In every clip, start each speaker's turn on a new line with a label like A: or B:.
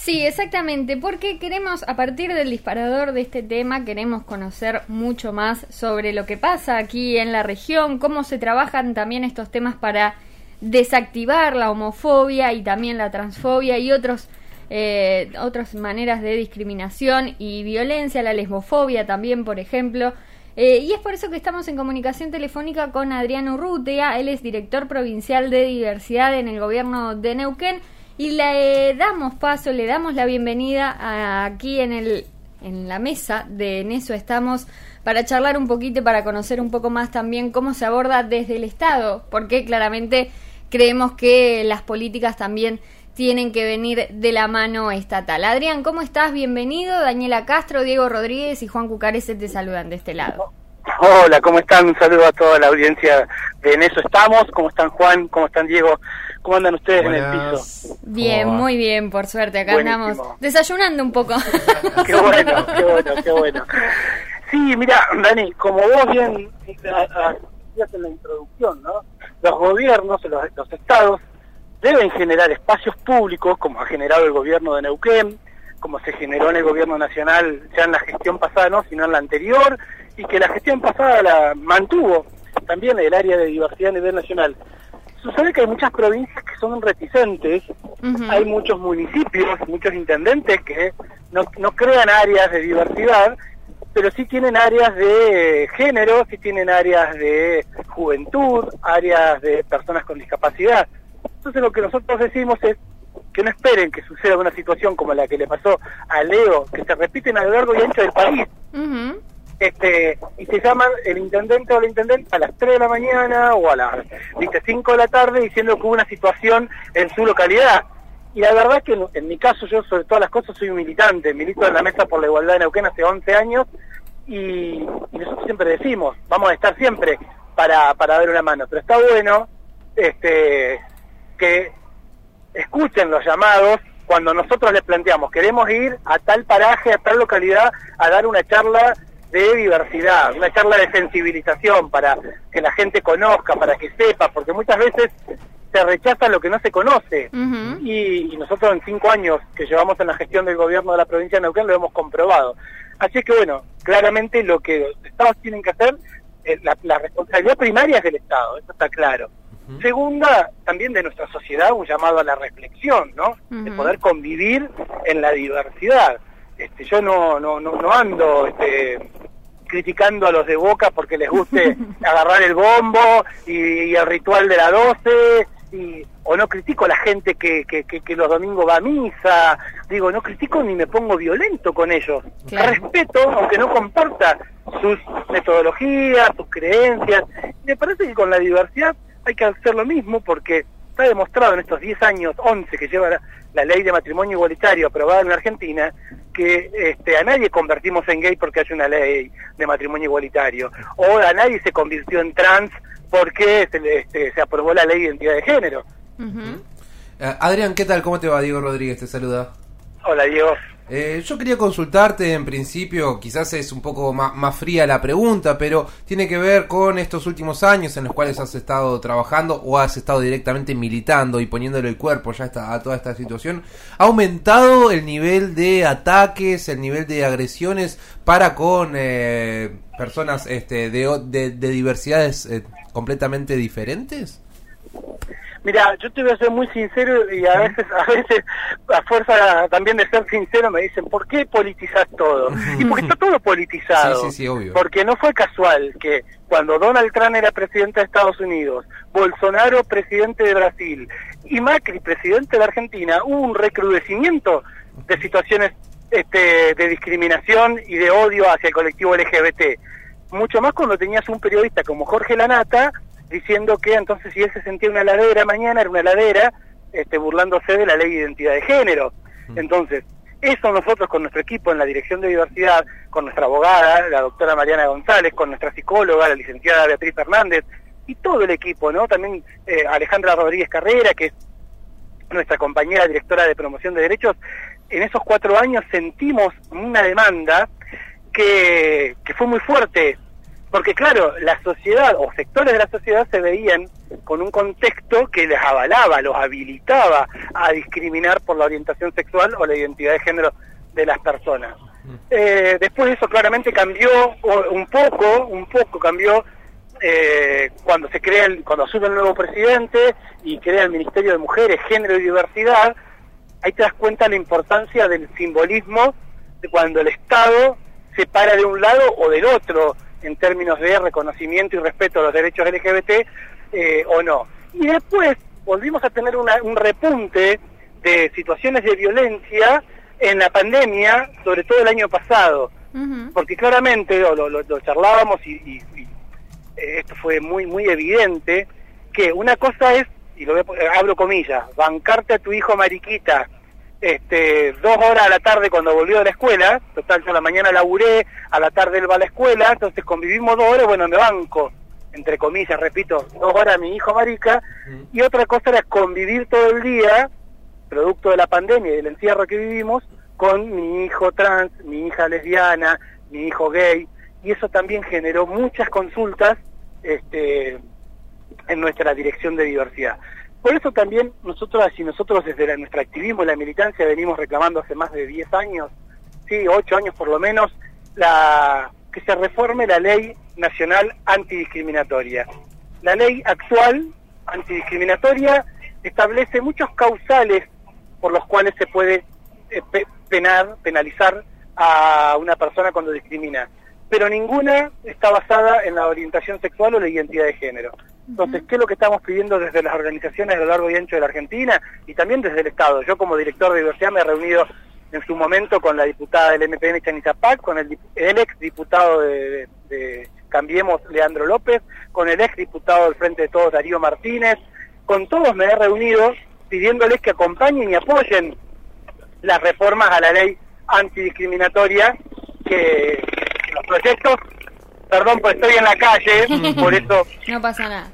A: Sí, exactamente, porque queremos, a partir del disparador de este tema, queremos conocer mucho más sobre lo que pasa aquí en la región, cómo se trabajan también estos temas para desactivar la homofobia y también la transfobia y otras maneras de discriminación y violencia, la lesbofobia también, por ejemplo. Y es por eso que estamos en comunicación telefónica con Adrián Urrutia. Él es director provincial de diversidad en el gobierno de Neuquén. Y le damos la bienvenida aquí en la mesa de En Eso Estamos, para charlar un poquito, para conocer un poco más también cómo se aborda desde el Estado, porque claramente creemos que las políticas también tienen que venir de la mano estatal. Adrián, ¿cómo estás? Bienvenido. Daniela Castro, Diego Rodríguez y Juan Cucarese te saludan de este lado.
B: Hola, ¿cómo están? Un saludo a toda la audiencia de En Eso Estamos. ¿Cómo están, Juan? ¿Cómo están, Diego? ¿Cómo andan ustedes en el piso?
A: Bien, muy bien, por suerte. Acá andamos desayunando un poco.
B: Qué bueno. Sí, mira, Dani, como vos bien decías en la introducción, ¿no? Los gobiernos, los estados, deben generar espacios públicos, como ha generado el gobierno de Neuquén, como se generó en el gobierno nacional ya en la gestión pasada, no, sino en la anterior, y que la gestión pasada la mantuvo también el área de diversidad a nivel nacional. Sucede que hay muchas provincias que son reticentes, hay muchos municipios, muchos intendentes que no crean áreas de diversidad, pero sí tienen áreas de género, sí tienen áreas de juventud, áreas de personas con discapacidad. Entonces lo que nosotros decimos es que no esperen que suceda una situación como la que le pasó a Leo, que se repiten a lo largo y ancho del país. Y se llaman el intendente o la intendente a las 3 de la mañana o a las 5 de la tarde diciendo que hubo una situación en su localidad. Y la verdad que en mi caso, yo sobre todas las cosas soy un militante, milito en la Mesa por la Igualdad de Neuquén hace 11 años y nosotros siempre decimos, vamos a estar siempre para dar una mano, pero está bueno que escuchen los llamados cuando nosotros les planteamos, queremos ir a tal paraje, a tal localidad, a dar una charla de diversidad, una charla de sensibilización para que la gente conozca, para que sepa, porque muchas veces se rechaza lo que no se conoce. Y nosotros en 5 años que llevamos en la gestión del gobierno de la provincia de Neuquén lo hemos comprobado. Así es que bueno, claramente lo que los estados tienen que hacer, la responsabilidad primaria es del Estado, eso está claro. Segunda, también de nuestra sociedad, un llamado a la reflexión, ¿no? De poder convivir en la diversidad. Yo no ando criticando a los de Boca porque les guste agarrar el bombo y el ritual de la 12, o no critico a la gente que los domingos va a misa, digo, no critico ni me pongo violento con ellos. Claro. Respeto, aunque no comparta sus metodologías, sus creencias. Me parece que con la diversidad hay que hacer lo mismo porque está demostrado en estos 10 años, 11 que lleva la ley de matrimonio igualitario aprobada en la Argentina, que a nadie convertimos en gay porque hay una ley de matrimonio igualitario, o a nadie se convirtió en trans porque se aprobó la ley de identidad de género.
C: Adrián, ¿qué tal? ¿Cómo te va? Diego Rodríguez te saluda.
B: Hola, Diego.
C: Yo quería consultarte en principio, quizás es un poco más fría la pregunta, pero tiene que ver con estos últimos años en los cuales has estado trabajando o has estado directamente militando y poniéndole el cuerpo ya a toda esta situación. ¿Ha aumentado el nivel de ataques, el nivel de agresiones para con personas de diversidades completamente diferentes?
B: Mira, yo te voy a ser muy sincero y a veces a fuerza también de ser sincero me dicen, ¿por qué politizás todo? Y porque está todo politizado.
C: Sí, obvio.
B: Porque no fue casual que cuando Donald Trump era presidente de Estados Unidos, Bolsonaro presidente de Brasil y Macri presidente de Argentina, hubo un recrudecimiento de situaciones de discriminación y de odio hacia el colectivo LGBT. Mucho más cuando tenías un periodista como Jorge Lanata diciendo que entonces si él se sentía una heladera mañana, era una heladera, burlándose de la ley de identidad de género. Entonces, eso nosotros con nuestro equipo en la Dirección de Diversidad, con nuestra abogada, la doctora Mariana González, con nuestra psicóloga, la licenciada Beatriz Fernández, y todo el equipo, ¿no? También Alejandra Rodríguez Carrera, que es nuestra compañera directora de promoción de derechos, en esos 4 años sentimos una demanda que fue muy fuerte, Porque claro, la sociedad o sectores de la sociedad se veían con un contexto que les avalaba, los habilitaba a discriminar por la orientación sexual o la identidad de género de las personas. Después eso claramente cambió un poco cambió cuando cuando asume el nuevo presidente y crea el Ministerio de Mujeres, Género y Diversidad. Ahí te das cuenta la importancia del simbolismo de cuando el Estado se para de un lado o del otro en términos de reconocimiento y respeto a los derechos LGBT o no. Y después volvimos a tener un repunte de situaciones de violencia en la pandemia, sobre todo el año pasado, porque claramente lo charlábamos y esto fue muy evidente, que una cosa es, y abro comillas, bancarte a tu hijo mariquita 2 horas a la tarde cuando volvió de la escuela. Total, yo a la mañana laburé, a la tarde él va a la escuela, entonces convivimos 2 horas, bueno, me banco, entre comillas, repito, 2 horas a mi hijo marica. Y otra cosa era convivir todo el día, producto de la pandemia y del encierro que vivimos, con mi hijo trans, mi hija lesbiana, mi hijo gay, y eso también generó muchas consultas en nuestra dirección de diversidad. Por eso también nosotros desde nuestro activismo y la militancia venimos reclamando hace más de 10 años, sí, 8 años por lo menos, que se reforme la ley nacional antidiscriminatoria. La ley actual antidiscriminatoria establece muchos causales por los cuales se puede penalizar a una persona cuando discrimina, pero ninguna está basada en la orientación sexual o la identidad de género. Entonces, ¿qué es lo que estamos pidiendo desde las organizaciones a lo largo y ancho de la Argentina y también desde el Estado? Yo como director de diversidad me he reunido en su momento con la diputada del MPN, Chanita Pac, con el ex diputado de Cambiemos, Leandro López, con el ex diputado del Frente de Todos, Darío Martínez. Con todos me he reunido pidiéndoles que acompañen y apoyen las reformas a la ley antidiscriminatoria, que los proyectos, perdón, pues estoy en la calle, por eso...
A: No pasa nada.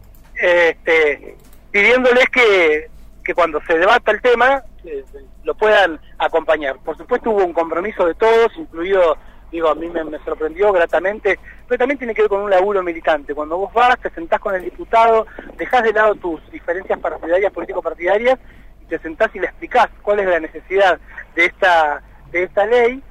B: Pidiéndoles que cuando se debata el tema, lo puedan acompañar. Por supuesto hubo un compromiso de todos, incluido, a mí me sorprendió gratamente, pero también tiene que ver con un laburo militante. Cuando vos vas, te sentás con el diputado, dejás de lado tus diferencias partidarias, político-partidarias, y te sentás y le explicás cuál es la necesidad de esta ley.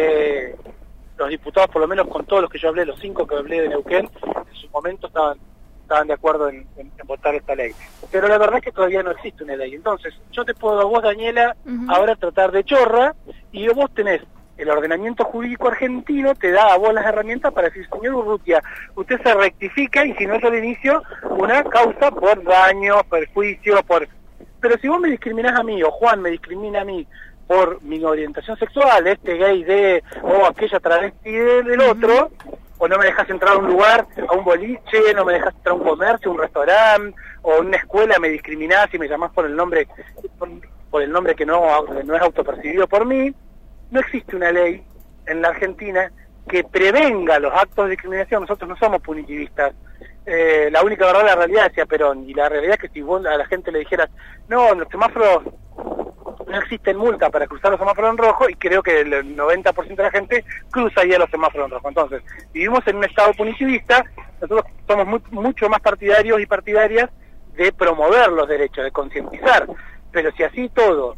B: Los diputados, por lo menos con todos los que yo hablé, los 5 que hablé de Neuquén, en su momento estaban de acuerdo en votar esta ley. Pero la verdad es que todavía no existe una ley. Entonces, yo te puedo a vos, Daniela, ahora tratar de chorra, y vos tenés el ordenamiento jurídico argentino, te da a vos las herramientas para decir, señor Urrutia, usted se rectifica y si no yo le inicio una causa por daño, perjuicio, Pero si vos me discriminás a mí, o Juan me discrimina a mí, por mi orientación sexual, gay o aquella travesti del otro, o no me dejas entrar a un lugar, a un boliche, no me dejas entrar a un comercio, un restaurante, o una escuela, me discriminás y me llamás por el nombre que no es autopercibido por mí. No existe una ley en la Argentina que prevenga los actos de discriminación. Nosotros no somos punitivistas. La única verdad, la realidad, decía Perón, y la realidad es que si vos a la gente le dijeras, no, los semáforos no existen multas para cruzar los semáforos en rojo, y creo que el 90% de la gente cruzaría los semáforos en rojo. Entonces, vivimos en un estado punitivista. Nosotros somos mucho más partidarios y partidarias de promover los derechos, de concientizar, pero si así todo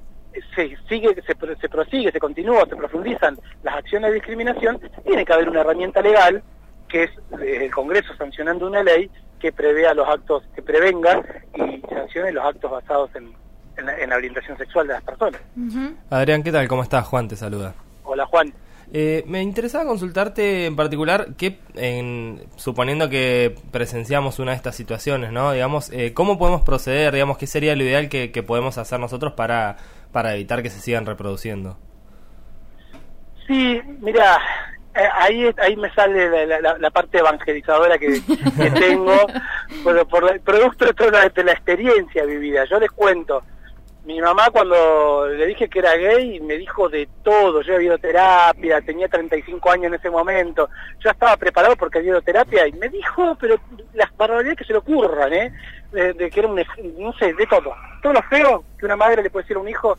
B: se prosigue, se continúa, se profundizan las acciones de discriminación, tiene que haber una herramienta legal, que es el Congreso sancionando una ley que prevea los actos, que prevenga y sancione los actos basados en la orientación sexual de las personas.
D: Adrián, ¿qué tal? ¿Cómo estás? Juan te saluda.
B: Hola, Juan.
D: Me interesaba consultarte en particular, suponiendo que presenciamos una de estas situaciones, ¿no? Digamos, ¿cómo podemos proceder? Digamos, ¿qué sería lo ideal que podemos hacer nosotros para evitar que se sigan reproduciendo?
B: Sí, mira, ahí me sale la parte evangelizadora que tengo, por producto de toda la experiencia vivida. Yo les cuento. Mi mamá, cuando le dije que era gay, me dijo de todo. Yo había ido a terapia, tenía 35 años en ese momento, yo estaba preparado porque había ido a terapia, y me dijo, pero las barbaridades que se le ocurran, de que era no sé, de todo lo feo que una madre le puede decir a un hijo.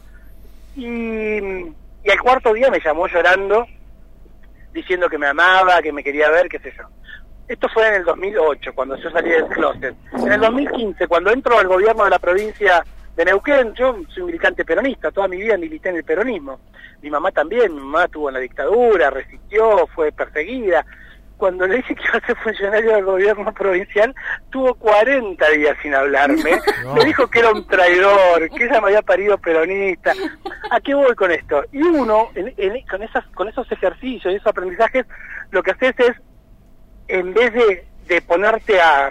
B: Y al cuarto día me llamó llorando, diciendo que me amaba, que me quería ver, qué sé yo. Esto fue en el 2008, cuando yo salí del closet. En el 2015, cuando entro al gobierno de la provincia de Neuquén, yo soy militante peronista, toda mi vida milité en el peronismo. Mi mamá también, mi mamá estuvo en la dictadura, resistió, fue perseguida. Cuando le dije que iba a ser funcionario del gobierno provincial, tuvo 40 días sin hablarme. No. Me dijo que era un traidor, que ella me había parido peronista. ¿A qué voy con esto? Y uno, con esos ejercicios y esos aprendizajes, lo que haces es, en vez de ponerte a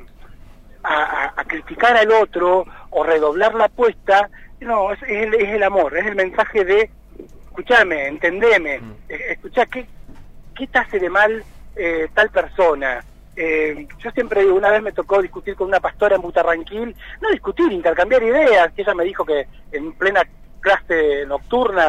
B: criticar al otro o redoblar la apuesta, no, es el amor, es el mensaje de, escuchame, entendeme, escuchá, ¿qué te hace de mal tal persona? Yo siempre digo, una vez me tocó discutir con una pastora en Butarranquil, no discutir, intercambiar ideas, que ella me dijo que en plena clase nocturna,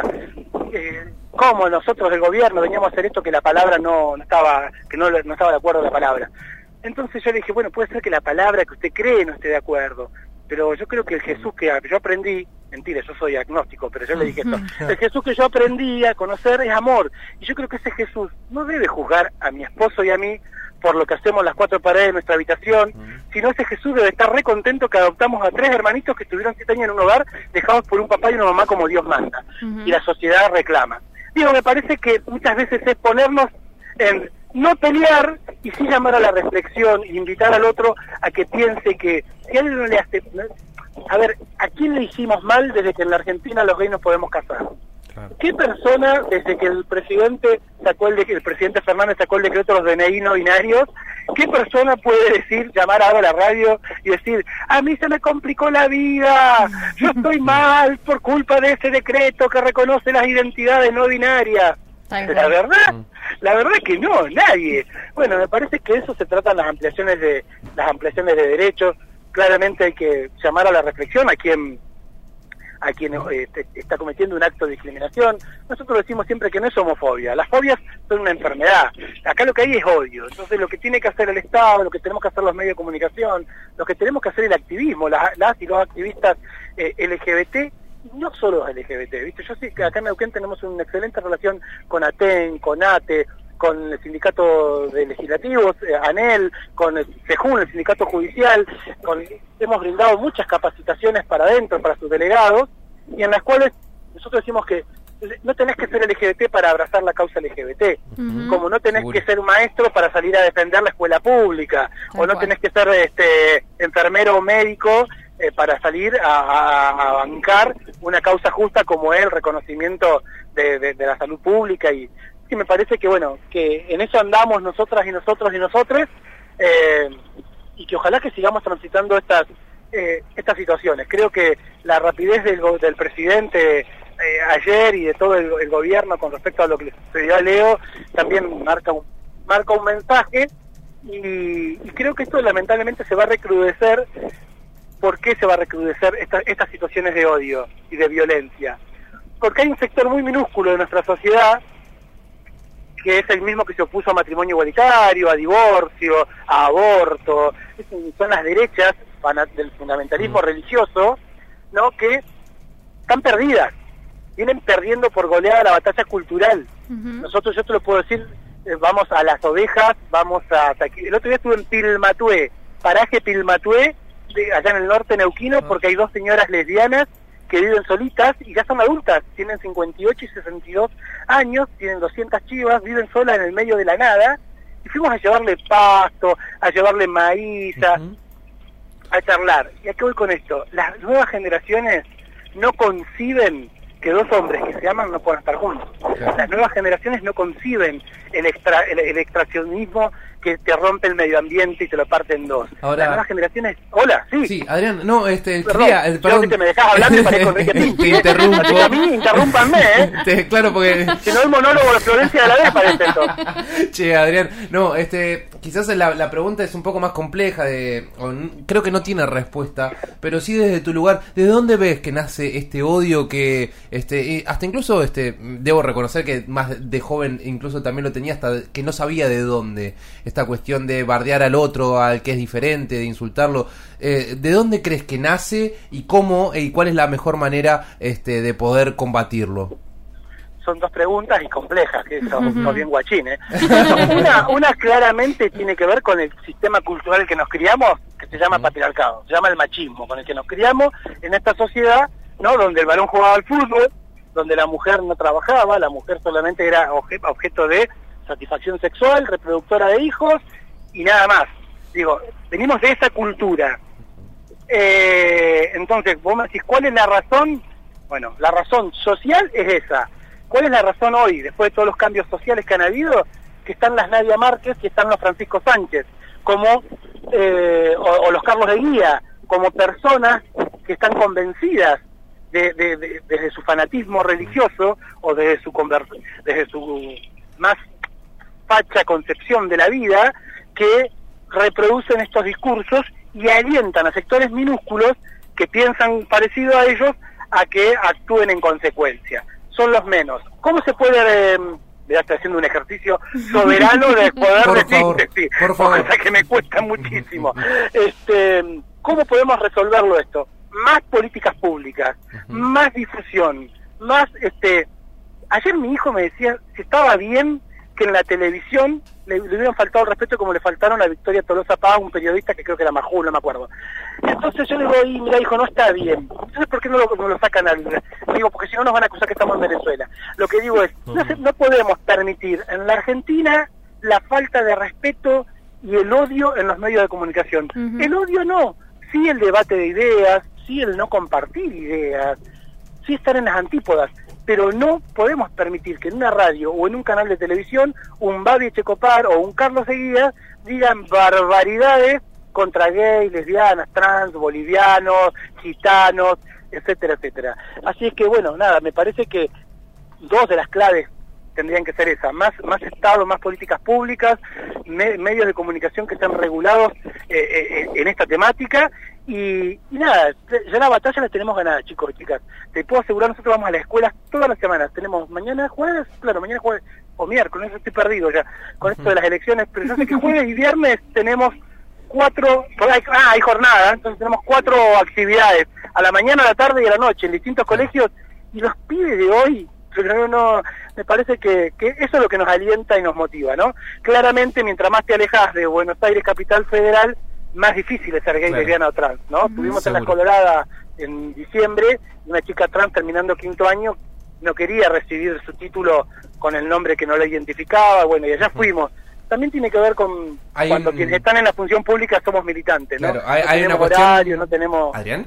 B: cómo nosotros del gobierno veníamos a hacer esto, que la palabra no estaba de acuerdo con la palabra. Entonces yo le dije, bueno, puede ser que la palabra que usted cree no esté de acuerdo, pero yo creo que el Jesús que yo aprendí, mentira, yo soy agnóstico, pero yo le dije esto, el Jesús que yo aprendí a conocer es amor, y yo creo que ese Jesús no debe juzgar a mi esposo y a mí por lo que hacemos en las cuatro paredes de nuestra habitación, sino ese Jesús debe estar re contento que adoptamos a 3 hermanitos que estuvieron 7 años en un hogar, dejados por un papá y una mamá como Dios manda, y la sociedad reclama. Digo, me parece que muchas veces es ponernos en no pelear y sí llamar a la reflexión e invitar al otro a que piense que si a él no le hace... A ver, ¿a quién le hicimos mal desde que en la Argentina los gays nos podemos casar? Claro. ¿Qué persona, desde que el presidente Fernández sacó el decreto de los DNI no binarios, qué persona puede decir, llamar ahora a la radio y decir, a mí se me complicó la vida, yo estoy mal por culpa de ese decreto que reconoce las identidades no binarias? La verdad que no, nadie. Bueno, me parece que eso se tratan las ampliaciones de derechos. Claramente hay que llamar a la reflexión a quien está cometiendo un acto de discriminación. Nosotros decimos siempre que no es homofobia, las fobias son una enfermedad, acá lo que hay es odio. Entonces lo que tiene que hacer el Estado, lo que tenemos que hacer los medios de comunicación, lo que tenemos que hacer el activismo, las y los activistas LGBT, no solo los LGBT, ¿viste? Yo sé que acá en Neuquén tenemos una excelente relación con ATEN, con ATE, con el sindicato de legislativos, ANEL, con el SEJUN, el sindicato judicial, hemos brindado muchas capacitaciones para adentro, para sus delegados, y en las cuales nosotros decimos que no tenés que ser LGBT para abrazar la causa LGBT, como no tenés que ser maestro para salir a defender la escuela pública, o no tenés que ser enfermero o médico para salir a bancar una causa justa como es el reconocimiento de la salud pública. Y me parece que bueno, que en eso andamos nosotras y nosotros y nosotres, y que ojalá que sigamos transitando estas situaciones. Creo que la rapidez del presidente ayer y de todo el gobierno con respecto a lo que le sucedió a Leo también marca un mensaje, y creo que esto lamentablemente se va a recrudecer. ¿Por qué se va a recrudecer estas situaciones de odio y de violencia? Porque hay un sector muy minúsculo de nuestra sociedad que es el mismo que se opuso a matrimonio igualitario, a divorcio, a aborto, son las derechas del fundamentalismo religioso, ¿no? Que están perdidas, vienen perdiendo por goleada la batalla cultural. Nosotros, yo te lo puedo decir, vamos a Las Ovejas, el otro día estuve en Pilmatué, paraje Pilmatué, allá en el norte neuquino, porque hay 2 señoras lesbianas que viven solitas y ya son adultas, tienen 58 y 62 años, tienen 200 chivas, viven solas en el medio de la nada, y fuimos a llevarle pasto, a llevarle maíz, a charlar. ¿Y a qué voy con esto? Las nuevas generaciones no conciben que 2 hombres que se aman no puedan estar juntos. Claro. Las nuevas generaciones no conciben el extraccionismo que te rompe el medio ambiente y te lo parte en 2. Ahora, las nuevas generaciones... Hola, sí.
C: Sí, Adrián, no,
B: perdón. Que me dejás hablar y parezco Enrique Pinti.
C: Te interrumpo.
B: Así que a mí, interrúmpanme,
C: Claro, porque...
B: Si no, el monólogo de Florencia de la Vez parece esto.
C: Che, Adrián, no, quizás la pregunta es un poco más compleja, creo que no tiene respuesta, pero sí desde tu lugar, ¿desde dónde ves que nace este odio que, hasta incluso, debo reconocer que más de joven incluso también lo tenía, hasta que no sabía de dónde, esta cuestión de bardear al otro, al que es diferente, de insultarlo, ¿de dónde crees que nace y cómo y cuál es la mejor manera de poder combatirlo?
B: son dos preguntas y complejas, que son bien guachines. Una claramente tiene que ver con el sistema cultural que nos criamos, que se llama patriarcado, se llama el machismo, con el que nos criamos en esta sociedad, ¿no? Donde el varón jugaba al fútbol, donde la mujer no trabajaba, la mujer solamente era objeto de satisfacción sexual, reproductora de hijos y nada más. Digo, venimos de esa cultura. Entonces, vos me decís, ¿cuál es la razón? Bueno, la razón social es esa. ¿Cuál es la razón hoy, después de todos los cambios sociales que han habido? Que están las Nadia Márquez, que están los Francisco Sánchez, como o los Carlos de Guía, como personas que están convencidas desde su fanatismo religioso o desde su más facha concepción de la vida, que reproducen estos discursos y alientan a sectores minúsculos que piensan parecido a ellos a que actúen en consecuencia. Son los menos. ¿Cómo se puede... ya estoy haciendo un ejercicio soberano de poder decirte, sí,
C: por favor.
B: Cosa que me cuesta muchísimo. ¿Cómo podemos resolverlo esto? Más políticas públicas, más difusión, más... Ayer mi hijo me decía si estaba bien que en la televisión le hubieran faltado el respeto como le faltaron a Victoria Tolosa Paz, un periodista que creo que era Majul, no me acuerdo. Entonces yo le digo, mira hijo, no está bien. Entonces ¿por qué no lo sacan al...? Digo, porque si no nos van a acusar que estamos en Venezuela. Lo que digo es, no podemos permitir en la Argentina la falta de respeto y el odio en los medios de comunicación. El odio no, sí el debate de ideas, sí el no compartir ideas, sí estar en las antípodas, pero no podemos permitir que en una radio o en un canal de televisión un Babi Echecopar o un Carlos Eguía digan barbaridades contra gays, lesbianas, trans, bolivianos, gitanos, etcétera, etcétera. Así es que bueno, nada, me parece que dos de las claves tendrían que ser esas, más Estado, más políticas públicas, medios de comunicación que estén regulados en esta temática y nada, ya la batalla la tenemos ganada, chicos y chicas. Te puedo asegurar, nosotros vamos a las escuelas todas las semanas, tenemos mañana jueves o miércoles, estoy perdido ya con esto de las elecciones, pero yo sé que jueves y viernes tenemos hay jornada, entonces tenemos 4 actividades, a la mañana, a la tarde y a la noche, en distintos colegios, y los pibes de hoy, no, me parece que eso es lo que nos alienta y nos motiva, ¿no? Claramente, mientras más te alejas de Buenos Aires, capital federal, más difícil es ser gay, lesbiana o trans, ¿no? Tuvimos en la Colorada en diciembre, una chica trans terminando 5º año, no quería recibir su título con el nombre que no la identificaba, bueno, y allá fuimos. También tiene que ver con cuando quienes están en la función pública somos militantes, ¿no?
C: Claro,
B: no
C: hay
B: tenemos
C: una cuestión...
B: horario, no tenemos...
C: ¿Adrián?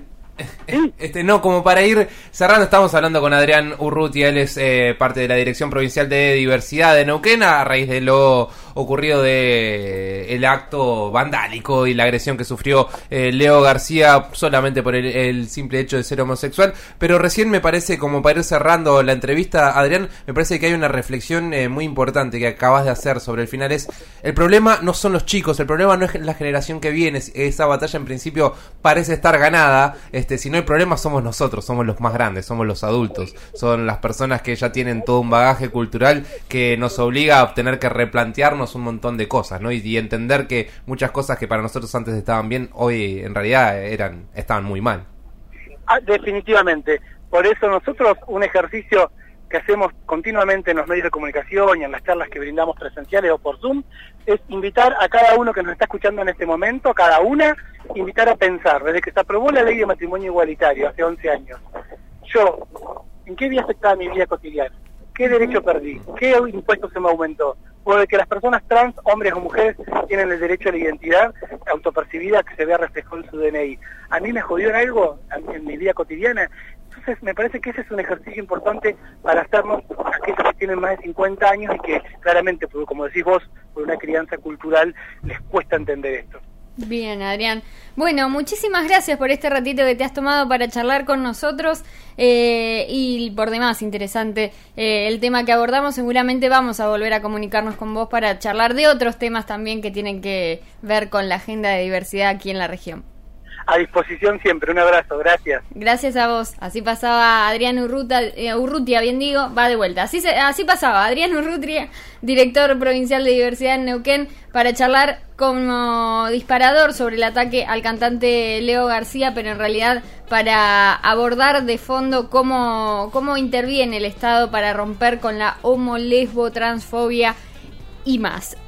C: No, como para ir cerrando, estamos hablando con Adrián Urrutia, él es parte de la Dirección Provincial de Diversidad de Neuquén, a raíz de lo ocurrido de el acto vandálico y la agresión que sufrió Leo García solamente por el simple hecho de ser homosexual. Pero recién me parece, como para ir cerrando la entrevista, Adrián, me parece que hay una reflexión muy importante que acabas de hacer sobre el final. El problema no son los chicos, el problema no es la generación que viene, esa batalla en principio parece estar ganada. Si no hay problema somos nosotros, somos los más grandes, somos los adultos, son las personas que ya tienen todo un bagaje cultural que nos obliga a tener que replantearnos un montón de cosas, ¿no? Y entender que muchas cosas que para nosotros antes estaban bien, hoy en realidad estaban muy mal.
B: Definitivamente, por eso nosotros un ejercicio que hacemos continuamente en los medios de comunicación y en las charlas que brindamos presenciales o por Zoom, es invitar a cada uno que nos está escuchando en este momento, a cada una, invitar a pensar, desde que se aprobó la ley de matrimonio igualitario hace 11 años, yo, ¿en qué vía afectaba mi vida cotidiana? ¿Qué derecho perdí? ¿Qué impuesto se me aumentó? O de que las personas trans, hombres o mujeres, tienen el derecho a la identidad autopercibida que se vea reflejado en su DNI. ¿A mí me jodió en algo en mi vida cotidiana? Entonces me parece que ese es un ejercicio importante para hacernos aquellos que tienen más de 50 años y que claramente, como decís vos, por una crianza cultural, les cuesta entender esto.
A: Bien, Adrián. Bueno, muchísimas gracias por este ratito que te has tomado para charlar con nosotros y por demás interesante el tema que abordamos. Seguramente vamos a volver a comunicarnos con vos para charlar de otros temas también que tienen que ver con la agenda de diversidad aquí en la región.
B: a disposición siempre. Un abrazo, gracias.
A: Gracias a vos. Así pasaba Adrián Urrutia, bien digo, va de vuelta. Así pasaba Adrián Urrutia, director provincial de diversidad en Neuquén, para charlar como disparador sobre el ataque al cantante Leo García, pero en realidad para abordar de fondo cómo interviene el Estado para romper con la homo, lesbo, transfobia y más.